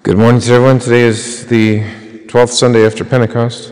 Good morning to everyone. Today is the 12th Sunday after Pentecost.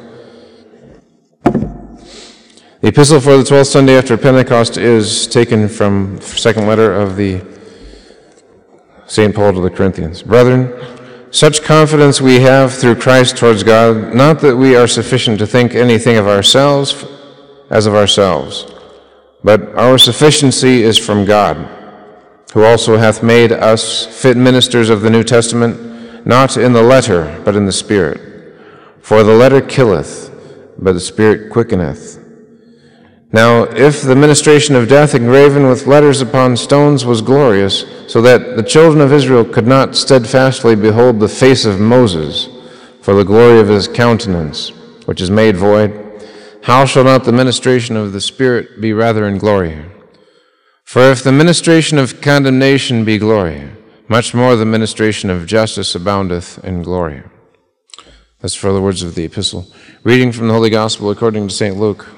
The epistle for the 12th Sunday after Pentecost is taken from the second letter of the St. Paul to the Corinthians. Brethren, such confidence we have through Christ towards God, not that we are sufficient to think anything of ourselves as of ourselves, but our sufficiency is from God, who also hath made us fit ministers of the New Testament, not in the letter, but in the Spirit. For the letter killeth, but the Spirit quickeneth. Now, if the ministration of death engraven with letters upon stones was glorious, so that the children of Israel could not steadfastly behold the face of Moses, for the glory of his countenance, which is made void, how shall not the ministration of the Spirit be rather in glory? For if the ministration of condemnation be glory, much more the ministration of justice aboundeth in glory. That's for the words of the epistle. Reading from the Holy Gospel according to St. Luke.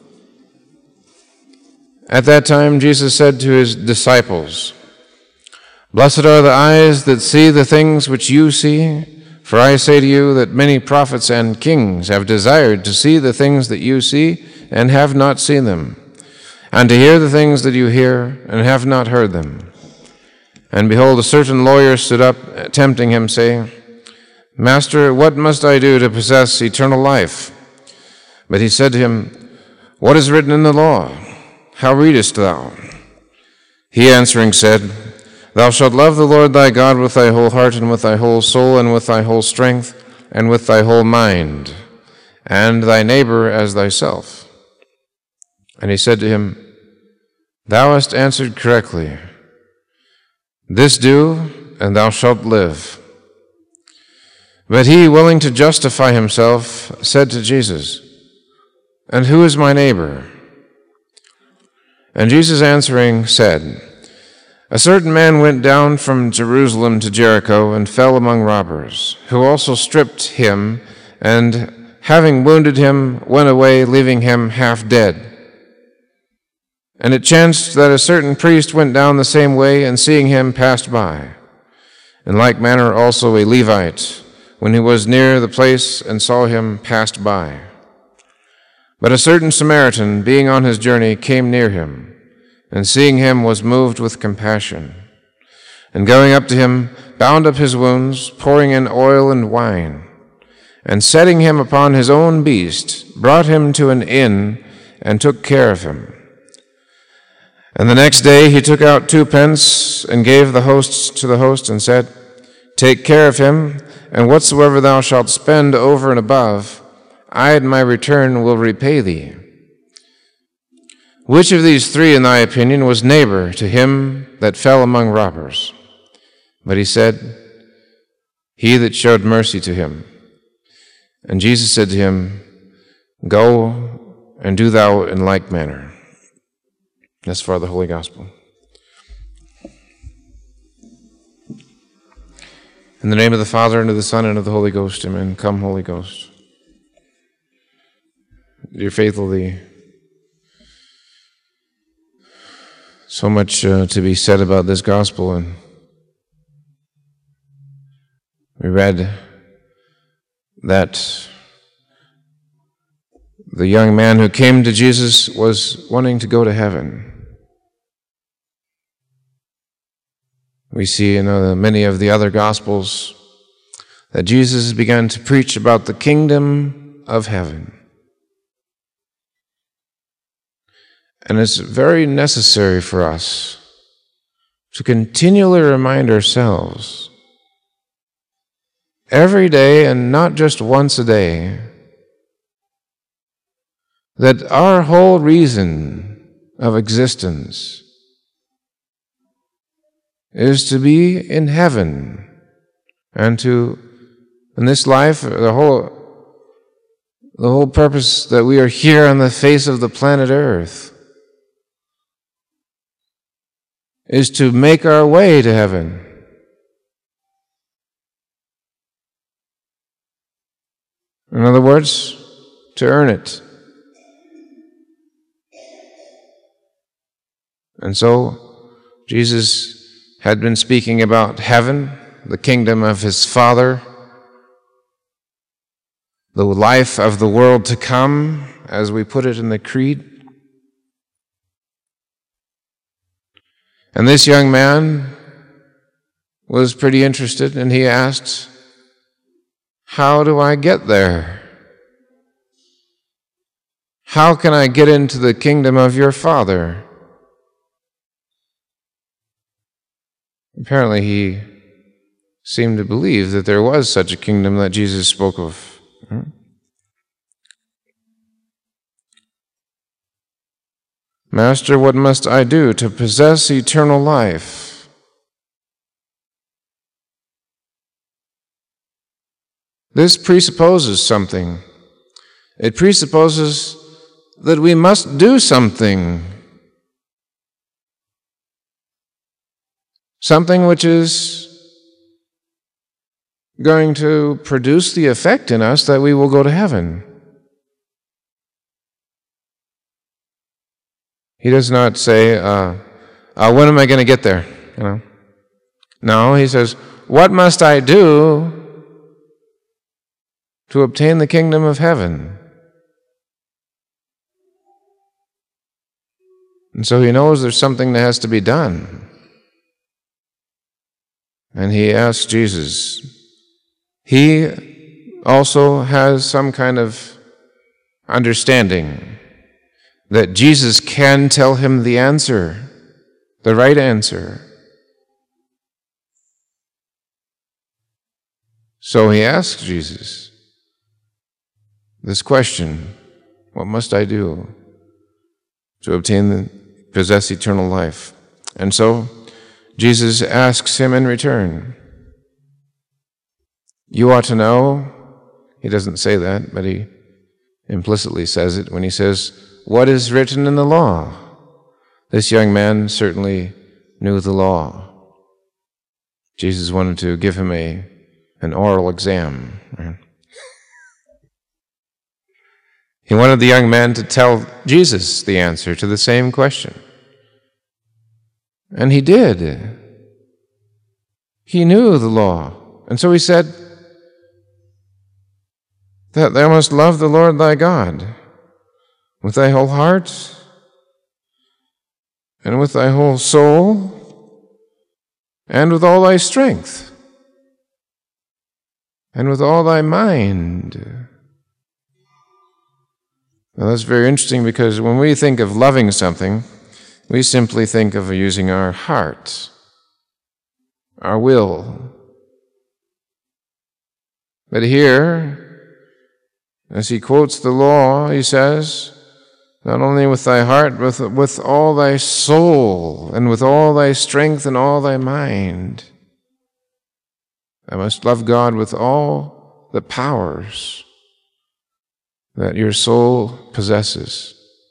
At that time Jesus said to his disciples, Blessed are the eyes that see the things which you see, for I say to you that many prophets and kings have desired to see the things that you see and have not seen them, and to hear the things that you hear and have not heard them. And behold, a certain lawyer stood up, tempting him, saying, Master, what must I do to possess eternal life? But he said to him, What is written in the law? How readest thou? He answering said, Thou shalt love the Lord thy God with thy whole heart, and with thy whole soul, and with thy whole strength, and with thy whole mind, and thy neighbor as thyself. And he said to him, Thou hast answered correctly. This do, and thou shalt live. But he, willing to justify himself, said to Jesus, And who is my neighbor? And Jesus answering said, A certain man went down from Jerusalem to Jericho, and fell among robbers, who also stripped him, and having wounded him, went away, leaving him half dead. And it chanced that a certain priest went down the same way, and seeing him, passed by. In like manner also a Levite, when he was near the place and saw him, passed by. But a certain Samaritan, being on his journey, came near him, and seeing him was moved with compassion. And going up to him, bound up his wounds, pouring in oil and wine, and setting him upon his own beast, brought him to an inn, and took care of him. And the next day he took out 2 pence, and gave the hosts to the host, and said, Take care of him, and whatsoever thou shalt spend over and above, I at my return will repay thee. Which of these 3, in thy opinion, was neighbor to him that fell among robbers? But he said, He that showed mercy to him. And Jesus said to him, Go, and do thou in like manner. That's for the Holy Gospel. In the name of the Father, and of the Son, and of the Holy Ghost, amen. Come, Holy Ghost. Dear faithful, so much to be said about this gospel, and we read that the young man who came to Jesus was wanting to go to heaven. We see in many of the other Gospels that Jesus began to preach about the kingdom of heaven. And it's very necessary for us to continually remind ourselves every day, and not just once a day, that our whole reason of existence is to be in heaven, and to, in this life, the whole purpose that we are here on the face of the planet Earth is to make our way to heaven. In other words, to earn it. And so, Jesus had been speaking about heaven the kingdom of his Father, the life of the world to come, as we put it in the Creed. And this young man was pretty interested, and he asked, "How do I get there? How can I get into the kingdom of your Father?" Apparently he seemed to believe that there was such a kingdom that Jesus spoke of. "Master, what must I do to possess eternal life?" This presupposes something. It presupposes that we must do something. Something which is going to produce the effect in us that we will go to heaven. He does not say, when am I going to get there? No, he says, what must I do to obtain the kingdom of heaven? And so he knows there's something that has to be done. And he asks Jesus. He also has some kind of understanding that Jesus can tell him the answer, the right answer. So he asks Jesus this question, what must I do to possess eternal life? And so Jesus asks him in return. You ought to know, he doesn't say that, but he implicitly says it when he says, what is written in the law? This young man certainly knew the law. Jesus wanted to give him an oral exam. Right? He wanted the young man to tell Jesus the answer to the same question. And he did. He knew the law. And so he said that thou must love the Lord thy God with thy whole heart and with thy whole soul and with all thy strength and with all thy mind. Now that's very interesting because when we think of loving something, we simply think of using our heart, our will. But here, as he quotes the law, he says, not only with thy heart, but with all thy soul, and with all thy strength and all thy mind. Thou must love God with all the powers that your soul possesses.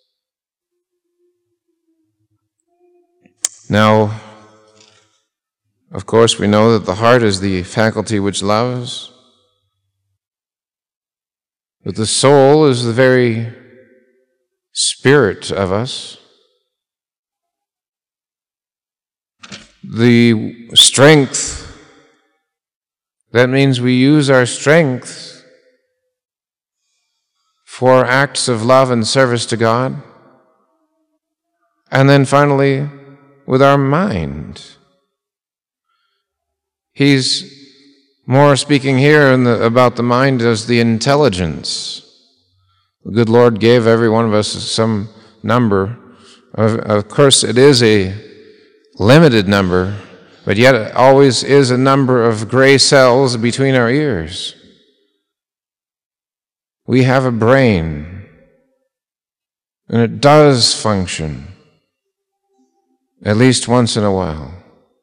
Now, of course, we know that the heart is the faculty which loves, but the soul is the very spirit of us. The strength, that means we use our strength for acts of love and service to God. And then finally, with our mind. He's more speaking here about the mind as the intelligence. The good Lord gave every one of us some number. Of course, it is a limited number, but yet it always is a number of gray cells between our ears. We have a brain, and it does function, at least once in a while.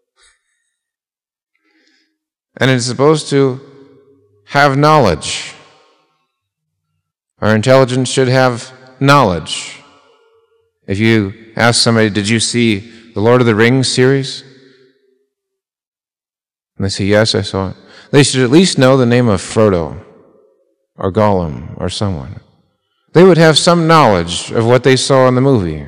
And it's supposed to have knowledge. Our intelligence should have knowledge. If you ask somebody, did you see the Lord of the Rings series? And they say, yes, I saw it. They should at least know the name of Frodo or Gollum or someone. They would have some knowledge of what they saw in the movie.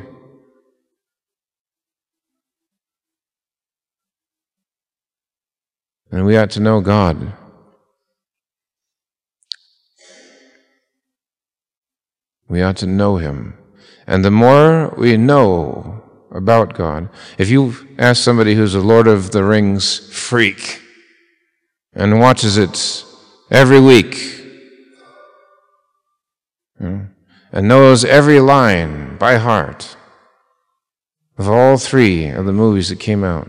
And we ought to know God. We ought to know Him. And the more we know about God, if you ask somebody who's a Lord of the Rings freak and watches it every week, and knows every line by heart of all 3 of the movies that came out,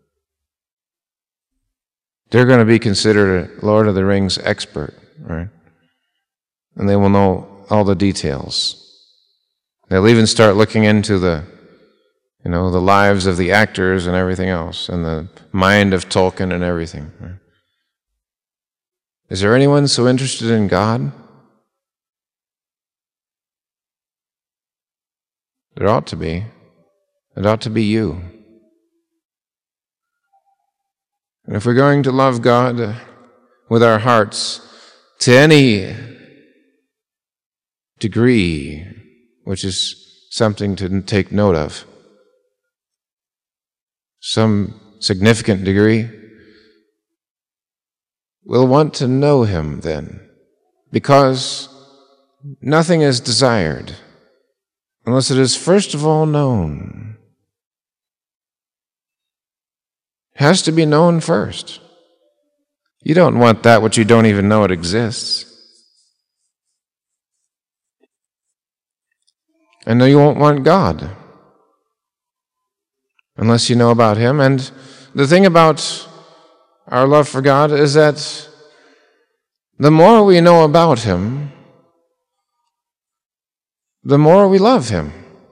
they're going to be considered a Lord of the Rings expert, right? And they will know all the details. They'll even start looking into the lives of the actors and everything else, and the mind of Tolkien and everything. Right? Is there anyone so interested in God? There ought to be. It ought to be you. And if we're going to love God with our hearts to any degree, which is something to take note of, some significant degree, we'll want to know Him then, because nothing is desired unless it is first of all known. It has to be known first. You don't want that which you don't even know it exists. And you won't want God unless you know about Him. And the thing about our love for God is that the more we know about Him, the more we love Him.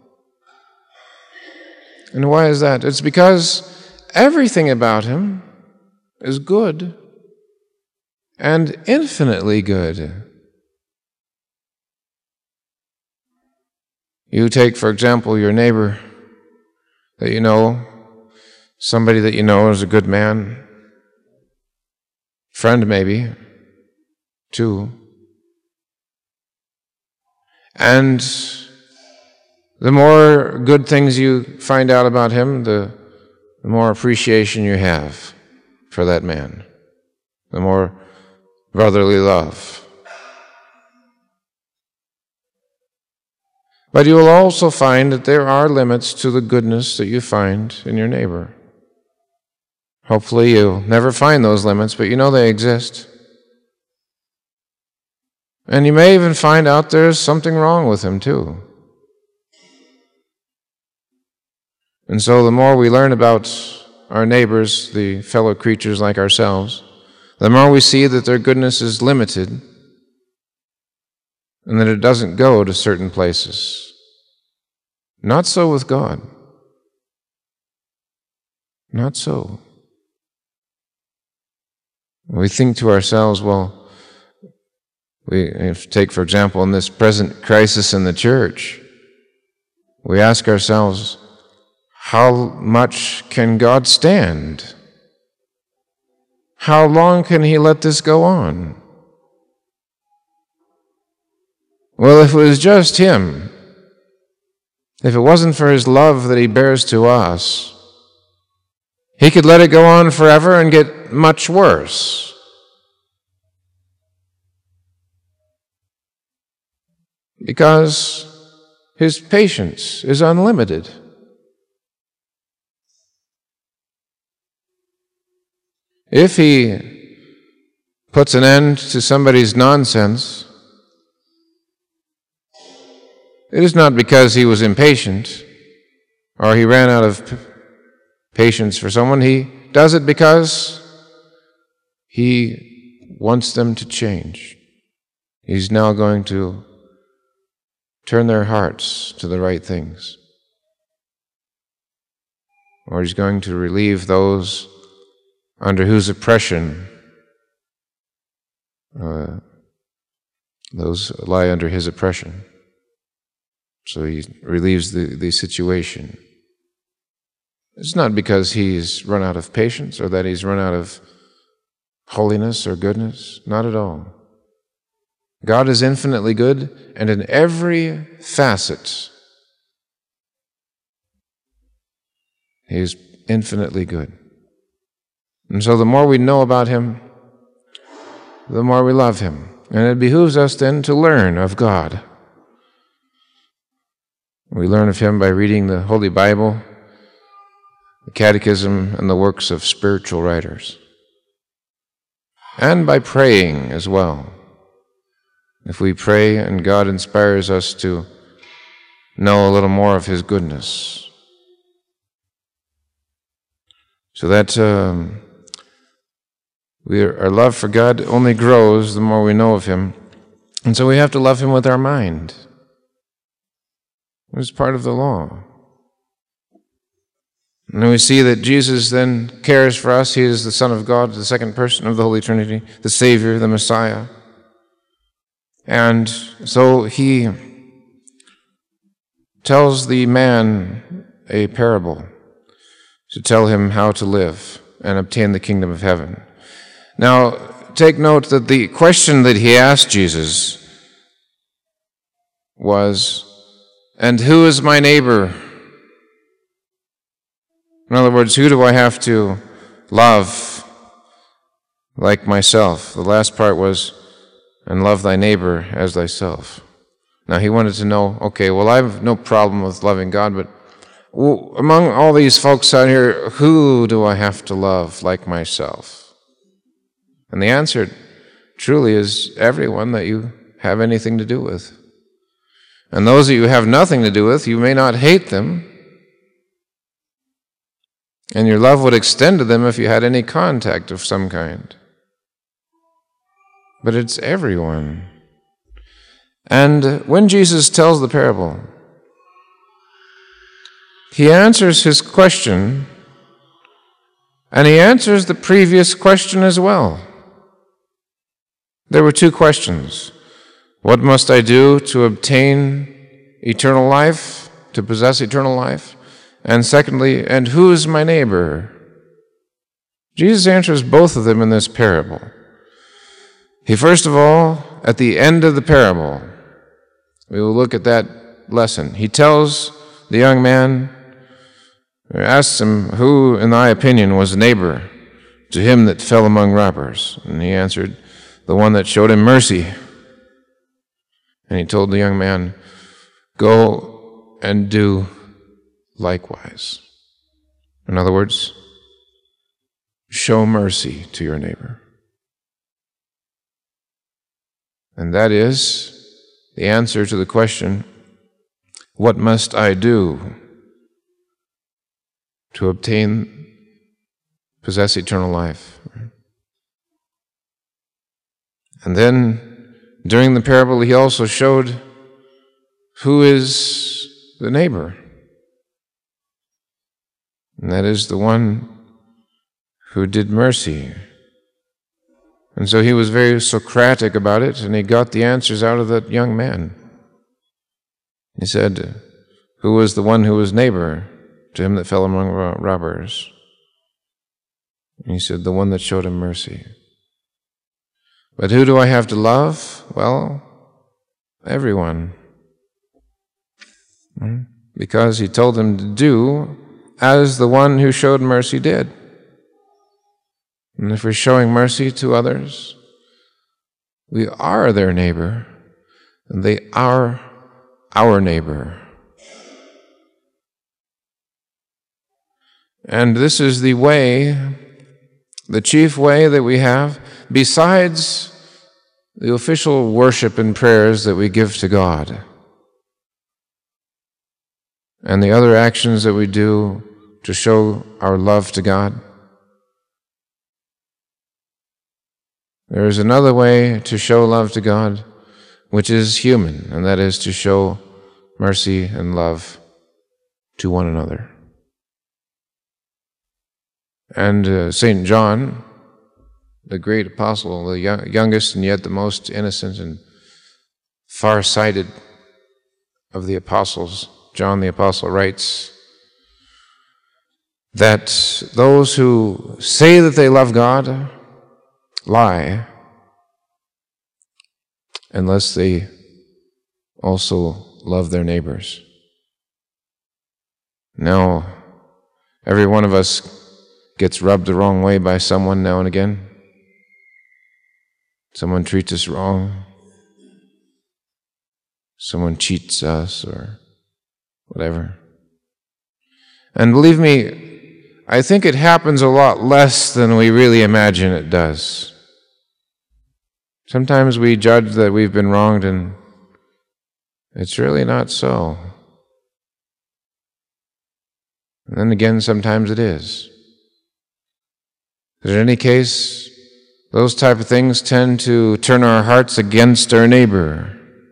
And why is that? It's because everything about Him is good and infinitely good. You take, for example, your neighbor that you know, somebody that you know is a good man, friend maybe, too. And the more good things you find out about him, the more appreciation you have for that man, the more brotherly love. But you will also find that there are limits to the goodness that you find in your neighbor. Hopefully you'll never find those limits, but you know they exist. And you may even find out there's something wrong with him too. And so the more we learn about our neighbors, the fellow creatures like ourselves, the more we see that their goodness is limited and that it doesn't go to certain places. Not so with God. Not so. We think to ourselves, well, if take, for example, in this present crisis in the church, we ask ourselves, how much can God stand? How long can He let this go on? Well, if it was just Him, if it wasn't for His love that He bears to us, He could let it go on forever and get much worse. Because His patience is unlimited. If He puts an end to somebody's nonsense, it is not because He was impatient or He ran out of patience for someone. He does it because He wants them to change. He's now going to turn their hearts to the right things. Or He's going to relieve those under whose oppression those lie under His oppression. So He relieves the situation. It's not because He's run out of patience or that He's run out of holiness or goodness. Not at all. God is infinitely good, and in every facet, He is infinitely good. And so the more we know about him, the more we love him. And it behooves us then to learn of God. We learn of him by reading the Holy Bible, the Catechism, and the works of spiritual writers. And by praying as well. If we pray and God inspires us to know a little more of his goodness. So that our love for God only grows the more we know of him. And so we have to love him with our mind. It's part of the law. And we see that Jesus then cares for us. He is the Son of God, the second person of the Holy Trinity, the Savior, the Messiah. And so he tells the man a parable to tell him how to live and obtain the kingdom of heaven. Now, take note that the question that he asked Jesus was, "And who is my neighbor?" In other words, who do I have to love like myself? The last part was, "And love thy neighbor as thyself." Now he wanted to know, okay, well, I have no problem with loving God, but among all these folks out here, who do I have to love like myself? And the answer truly is everyone that you have anything to do with. And those that you have nothing to do with, you may not hate them, and your love would extend to them if you had any contact of some kind. But it's everyone. And when Jesus tells the parable, he answers his question, and he answers the previous question as well. There were two questions. What must I do to obtain eternal life, to possess eternal life? And secondly, and who is my neighbor? Jesus answers both of them in this parable. He first of all, at the end of the parable, we will look at that lesson. He tells the young man, asks him, who, in thy opinion, was neighbor to him that fell among robbers? And he answered, the one that showed him mercy. And he told the young man, go and do likewise. In other words, show mercy to your neighbor. And that is the answer to the question, what must I do to possess eternal life? And then, during the parable, he also showed who is the neighbor. And that is the one who did mercy. And so he was very Socratic about it, and he got the answers out of that young man. He said, who was the one who was neighbor to him that fell among robbers? And he said, the one that showed him mercy. But who do I have to love? Well, everyone. Because he told them to do as the one who showed mercy did. And if we're showing mercy to others, we are their neighbor, and they are our neighbor. And this is the way, the chief way that we have, besides the official worship and prayers that we give to God, and the other actions that we do to show our love to God. There is another way to show love to God, which is human, and that is to show mercy and love to one another. And St. John, the great apostle, the youngest and yet the most innocent and far-sighted of the apostles, John the apostle writes that those who say that they love God lie unless they also love their neighbors. Now, every one of us gets rubbed the wrong way by someone now and again. Someone treats us wrong. Someone cheats us or whatever. And believe me, I think it happens a lot less than we really imagine it does. Sometimes we judge that we've been wronged, and it's really not so. And then again, sometimes it is. But in any case, those type of things tend to turn our hearts against our neighbor.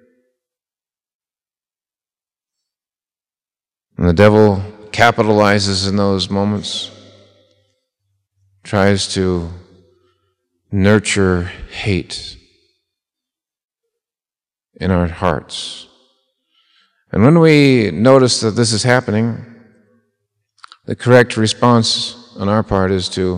And the devil capitalizes in those moments, tries to nurture hate in our hearts. And when we notice that this is happening, the correct response on our part is to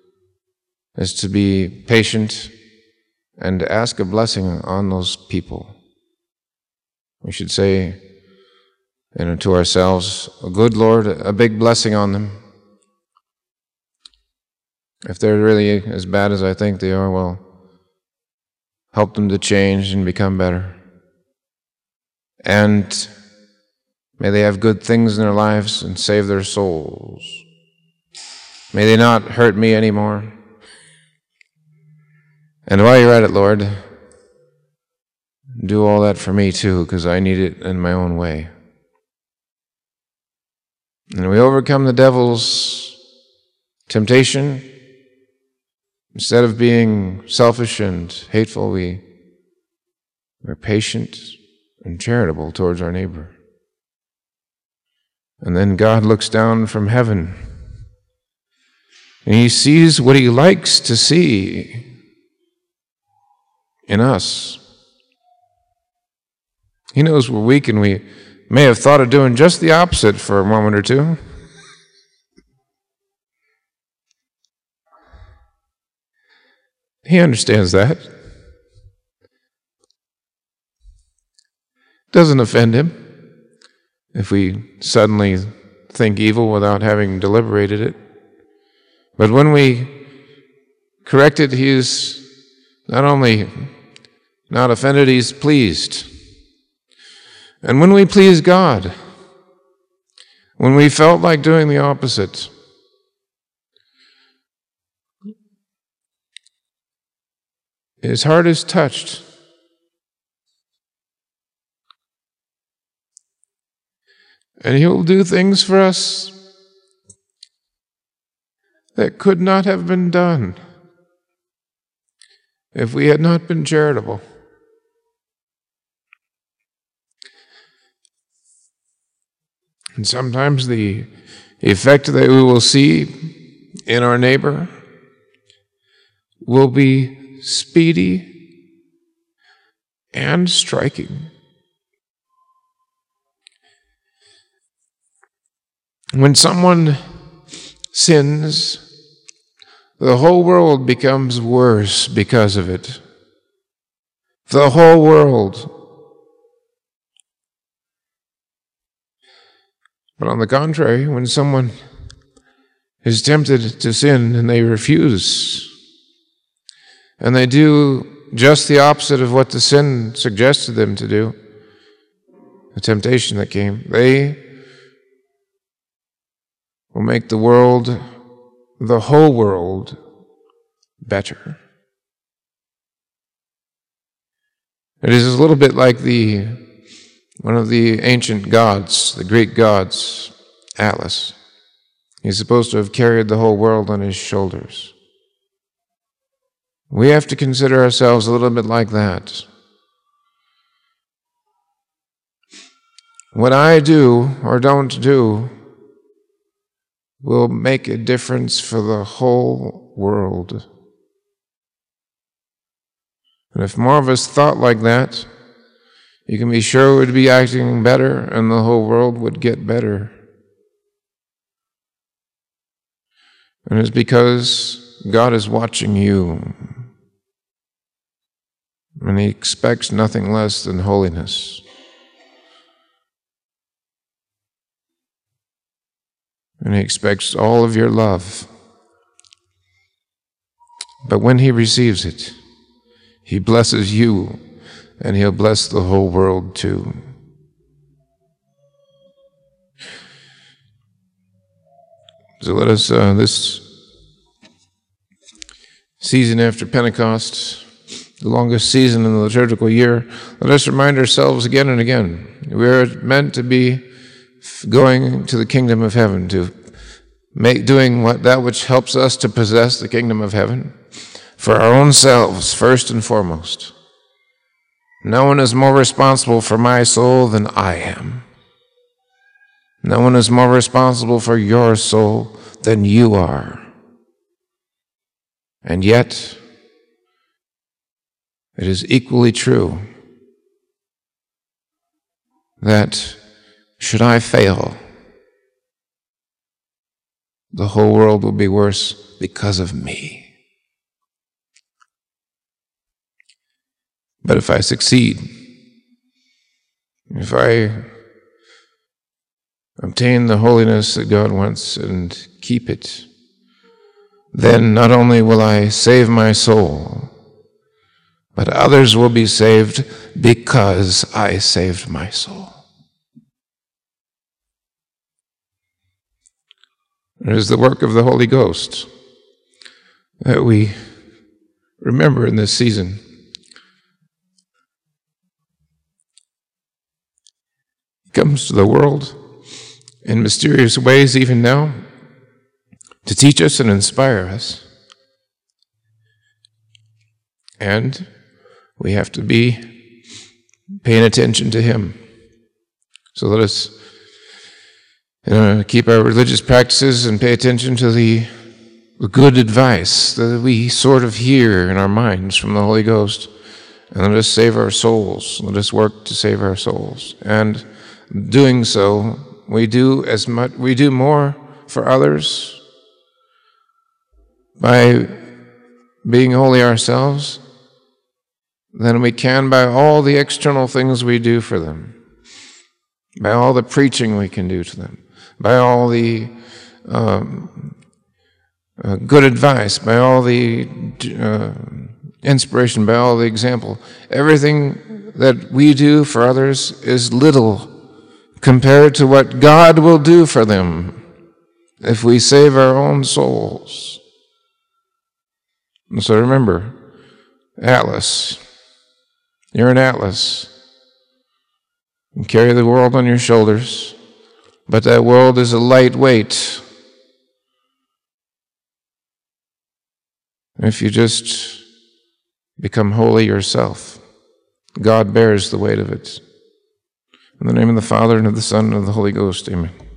be patient and to ask a blessing on those people. We should say, to ourselves, "Oh, good Lord, a big blessing on them. If they're really as bad as I think they are, well, help them to change and become better. And may they have good things in their lives and save their souls. May they not hurt me anymore. And while you're at it, Lord, do all that for me too, because I need it in my own way." And we overcome the devil's temptation. Instead of being selfish and hateful, we're patient and charitable towards our neighbor. And then God looks down from heaven, and He sees what He likes to see in us. He knows we're weak, and we may have thought of doing just the opposite for a moment or two. He understands that. Doesn't offend Him if we suddenly think evil without having deliberated it. But when we correct it, He is not only not offended, He's pleased. And when we please God, when we felt like doing the opposite, His heart is touched. And He will do things for us that could not have been done if we had not been charitable. And sometimes the effect that we will see in our neighbor will be speedy and striking. When someone sins, the whole world becomes worse because of it. The whole world. But on the contrary, when someone is tempted to sin and they refuse, and they do just the opposite of what the sin suggested them to do, the temptation that came, they will make the world, the whole world, better. It is a little bit like one of the ancient gods, the Greek gods, Atlas. He's supposed to have carried the whole world on his shoulders. We have to consider ourselves a little bit like that. What I do or don't do will make a difference for the whole world. And if more of us thought like that, you can be sure we'd be acting better and the whole world would get better. And it's because God is watching you. And He expects nothing less than holiness. And He expects all of your love But when he receives it, he blesses you, and he'll bless the whole world too. So let us, this season after Pentecost, the longest season in the liturgical year, let us remind ourselves again and again, we are meant to be going to the kingdom of heaven, to doing that which helps us to possess the kingdom of heaven for our own selves, first and foremost. No one is more responsible for my soul than I am. No one is more responsible for your soul than you are. And yet, it is equally true that should I fail, the whole world will be worse because of me. But if I succeed, if I obtain the holiness that God wants and keep it, then not only will I save my soul, but others will be saved because I saved my soul. It is the work of the Holy Ghost that we remember in this season. He comes to the world in mysterious ways even now to teach us and inspire us. And we have to be paying attention to him. So let us keep our religious practices and pay attention to the good advice that we sort of hear in our minds from the Holy Ghost. And let us save our souls. Let us work to save our souls. And doing so, we do more for others by being holy ourselves than we can by all the external things we do for them, by all the preaching we can do to them, by all the good advice, by all the inspiration, by all the example. Everything that we do for others is little compared to what God will do for them if we save our own souls. And so remember, Atlas. You're an Atlas. You carry the world on your shoulders, but that world is a light weight. If you just become holy yourself, God bears the weight of it. In the name of the Father, and of the Son, and of the Holy Ghost, amen.